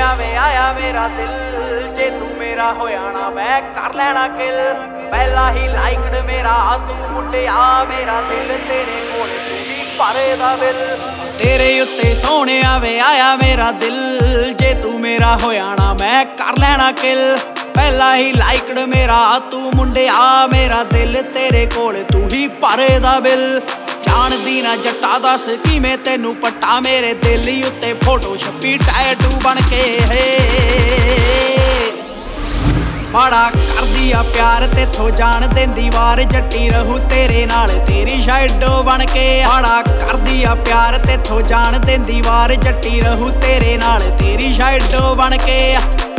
ਵੇ ਆਇਆ ਮੇਰਾ ਦਿਲ ਜੇ ਤੂੰ ਮੇਰਾ ਹੋਇਆ ਨਾ ਮੈਂ ਕਰ ਲੈਣਾ ਕਿਲ ਪਹਿਲਾਂ ਹੀ ਲਾਈਕਡ ਮੇਰਾ ਤੂੰ ਮੁੰਡਿਆ ਮੇਰਾ ਦਿਲ ਤੇਰੇ ਕੋਲ ਤੂੰ ਵੀ ਭਰੇ ਦਾ ਬਿਲ ਤੇਰੇ ਉੱਤੇ ਸੋਹਣਿਆ ਵੇ ਆਇਆ ਮੇਰਾ ਦਿਲ ਜੇ ਤੂੰ ਮੇਰਾ ਹੋਇਆ ਨਾ ਮੈਂ ਕਰ ਲੈਣਾ ਕਿਲ ਪਹਿਲਾਂ ਹੀ ਲਾਈਕਡ ਮੇਰਾ ਤੂੰ ਮੁੰਡਿਆ ਮੇਰਾ ਦਿਲ ਤੇਰੇ ਕੋਲ ਤੂੰ ਹੀ ਭਰੇ ਦਾ ਬਿਲ ਜਾਣਦੀ ਨਾ ਜੱਟਾ ਦੱਸ ਕਿਵੇਂ ਤੈਨੂੰ ਪੱਟਾ ਮੇਰੇ ਦਿਲ ਉੱਤੇ ਫੋਟੋ ਛੱਪੀ ਟੈਟੂ ਬਣ ਕੇ ਬੜਾ ਕਰਦੀ ਆ ਪਿਆਰ ਤੇਥੋਂ ਜਾਣ ਦਿੰਦੀ ਵਾਰ ਜੱਟੀ ਰਹੂ ਤੇਰੇ ਨਾਲ ਤੇਰੀ ਸ਼ੈਡੋ ਬਣ ਕੇ ਬੜਾ ਕਰਦੀ ਆ ਪਿਆਰ ਤੇਥੋਂ ਜਾਣ ਦਿੰਦੀ ਵਾਰ ਜੱਟੀ ਰਹੂ ਤੇਰੇ ਨਾਲ ਤੇਰੀ ਸ਼ੈਡੋ ਬਣ ਕੇ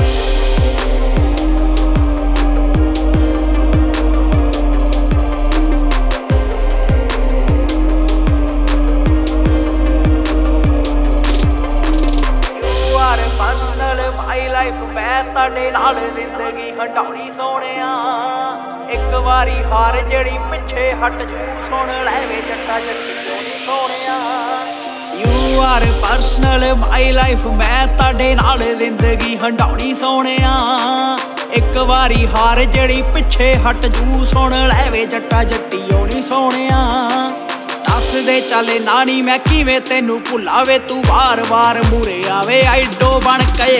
ਮਾਈ ਲਾਈਫ ਮੈਂ ਤੁਹਾਡੇ ਨਾਲ ਜ਼ਿੰਦਗੀ ਹਟਾਉਣੀ ਸੋਹਣਿਆ ਇੱਕ ਵਾਰੀ ਹਾਰ ਜਿਹੜੀ ਪਿੱਛੇ ਹਟ ਜੂ ਸੁਣ ਲੈਵੇ ਜੱਟਾ ਜੱਟੀ ਨੀ ਸੋਹਣਿਆ you are personal my life ਮੈਂ ਤੁਹਾਡੇ ਨਾਲ ਜ਼ਿੰਦਗੀ ਹਟਾਉਣੀ ਸੋਹਣਿਆ ਇੱਕ ਵਾਰੀ ਹਾਰ ਜਿਹੜੀ ਪਿੱਛੇ ਹਟ ਜੂ ਸੁਣ ਲੈਵੇ ਜੱਟਾ ਜੱਟੀ ਨੀ ਸੋਹਣਿਆ ਦੱਸਦੇ ਚੱਲੇ ਨਾਨੀ ਮੈਂ ਕਿਵੇਂ ਤੈਨੂੰ ਭੁੱਲਾਵੇ ਤੂੰ ਵਾਰ-ਵਾਰ ਮੂਰੇ ਆਵੇ ਆਈਡੋ ਬਣ ਕੇ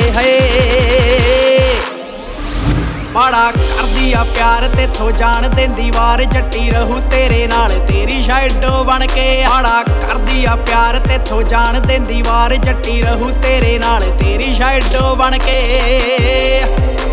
ਬੜਾ ਕਰਦੀ ਆ ਪਿਆਰ ਤੇਥੋਂ ਜਾਣ ਦਿੰਦੀ ਵਾਰ ਜੱਟੀ ਰਹੂ ਤੇਰੇ ਨਾਲ ਤੇਰੀ ਸ਼ੈਡੋ ਬਣ ਕੇ ਬੜਾ ਕਰਦੀ ਆ ਪਿਆਰ ਤੇਥੋਂ ਜਾਣ ਦਿੰਦੀ ਵਾਰ ਜੱਟੀ ਰਹੂ ਤੇਰੇ ਨਾਲ ਤੇਰੀ ਸ਼ੈਡੋ ਬਣ ਕੇ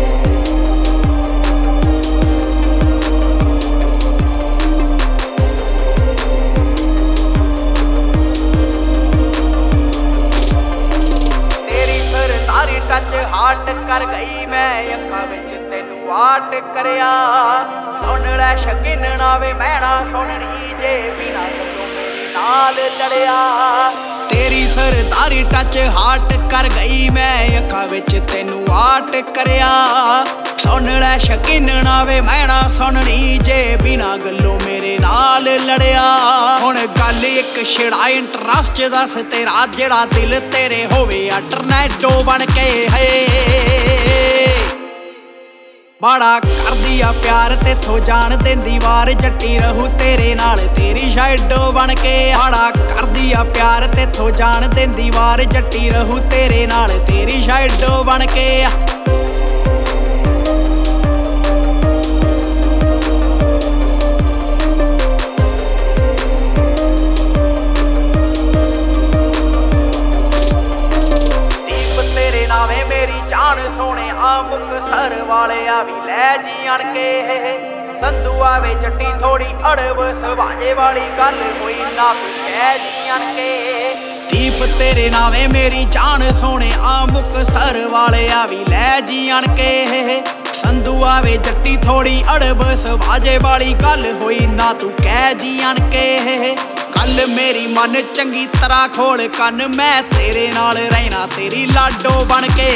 ਟੱਚ ਹਾਰਟ ਕਰ ਗਈ ਮੈਂ ਅੱਖਾਂ ਵਿੱਚ ਤੈਨੂੰ ਵਾਟ ਕਰਿਆ ਸੁਣ ਲੈ ਸ਼ਕੀਨ ਨਾ ਵੇ ਮੈਂ ਨਾ ਸੁਣਨੀ ਜੇ ਬਿਨਾ ਗੱਲੋਂ ਮੇਰੇ ਨਾਲ ਲੜਿਆ ਤੇਰੀ ਸਰਦਾਰੀ ਟੱਚ ਹਾਰਟ ਕਰ ਗਈ ਮੈਂ ਅੱਖਾਂ ਵਿੱਚ ਤੈਨੂੰ ਵਾਟ ਕਰਿਆ ਸੁਣ ਲੈ ਸ਼ਕੀਨ ਨਾ ਵੇ ਮੈਂ ਨਾ ਸੁਣਨੀ ਜੇ ਬਿਨਾ ਗੱਲੋਂ ਮੇਰੇ ਨਾਲ ਲੜਿਆ ਹੁਣ ਗੱਲ ਇੱਕ ਛਿੜਾ ਇੰਟਰਸਟ ਦੱਸ ਤੇਰਾ ਜਿਹੜਾ ਦਿਲ ਤੇਰੇ ਹੋਵੇ ਆ ਟਰਨੈਡੋ ਬਣ ਕੇ ਬੜਾ ਕਰਦੀ ਆ ਪਿਆਰ ਤੇਥੋਂ ਜਾਣ ਦਿੰਦੀ ਵਾਰ ਜੱਟੀ ਰਹੂ ਤੇਰੇ ਨਾਲ ਤੇਰੀ ਸ਼ੈਡੋ ਬਣ ਕੇ ਬੜਾ ਕਰਦੀ ਆ ਪਿਆਰ ਤੇਥੋਂ ਜਾਣ ਦਿੰਦੀ ਵਾਰ ਜੱਟੀ ਰਹੂ ਤੇਰੇ ਨਾਲ ਤੇਰੀ ਸ਼ੈਡੋ ਬਣ ਕੇ ਮੇਰੀ ਜਾਨ ਸੋਹਣੇ ਮੁਕਤਸਰ ਵਾਲਿਆ ਵੀ ਲੈ ਜੀ ਅਣ ਕੇ ਸੰਧੂ ਆਵੇ ਜੱਟੀ ਥੋੜੀ ਅੜਬ ਸਵਾਜੇ ਵਾਲੀ ਗੱਲ ਹੋਈ ਨਾ ਤੂੰ ਕਹਿ ਜੀ ਅਣ ਕੇ ਦੀਪ ਤੇਰੇ ਨਾਵੇਂ ਮੇਰੀ ਜਾਨ ਸੋਹਣੇ ਮੁਕਤਸਰ ਵਾਲਿਆ ਵੀ ਲੈ ਜੀ ਅਣ ਕੇ ਸੰਧੂ ਆਵੇ ਜੱਟੀ ਥੋੜੀ ਅੜਬ ਸਵਾਜੇ ਵਾਲੀ ਗੱਲ ਹੋਈ ਨਾ ਤੂੰ ਕਹਿ ਜੀ ਅਣ ਕੇ ਕੱਲ ਮੇਰੀ ਮਨ ਚੰਗੀ ਤਰ੍ਹਾਂ ਖੋਲ ਕੰਨ ਮੈਂ ਤੇਰੇ ਨਾਲ ਰਹਿਣਾ ਤੇਰੀ ਲਾਡੋ ਬਣ ਕੇ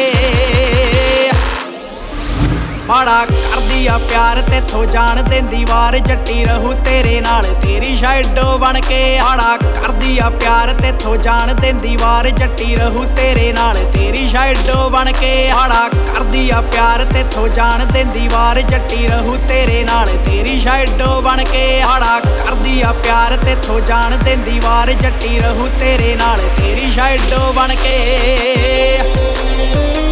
ਬੜਾ ਕਰਦੀ ਆ ਪਿਆਰ ਤੇਥੋਂ ਜਾਣ ਦਿੰਦੀ ਵਾਰ ਜੱਟੀ ਰਹੂ ਤੇਰੇ ਨਾਲ ਤੇਰੀ ਸ਼ੈਡੋ ਬਣ ਕੇ ਬੜਾ ਕਰਦੀ ਆ ਪਿਆਰ ਤੇਥੋਂ ਜਾਣ ਦਿੰਦੀ ਵਾਰ ਜੱਟੀ ਰਹੂ ਤੇਰੇ ਨਾਲ ਤੇਰੀ ਸ਼ੈਡੋ ਬਣ ਕੇ ਬੜਾ ਕਰਦੀ ਆ ਪਿਆਰ ਤੇਥੋਂ ਜਾਣ ਦਿੰਦੀ ਵਾਰ ਜੱਟੀ ਰਹੂ ਤੇਰੇ ਨਾਲ ਤੇਰੀ ਸ਼ੈਡੋ ਬਣ ਕੇ ਬੜਾ ਕਰਦੀ ਆ ਪਿਆਰ ਤੇਥੋਂ ਜਾਣ ਦਿੰਦੀ ਵਾਰ ਜੱਟੀ ਰਹੂ ਤੇਰੇ ਨਾਲ ਤੇਰੀ ਸ਼ੈਡੋ ਬਣ ਕੇ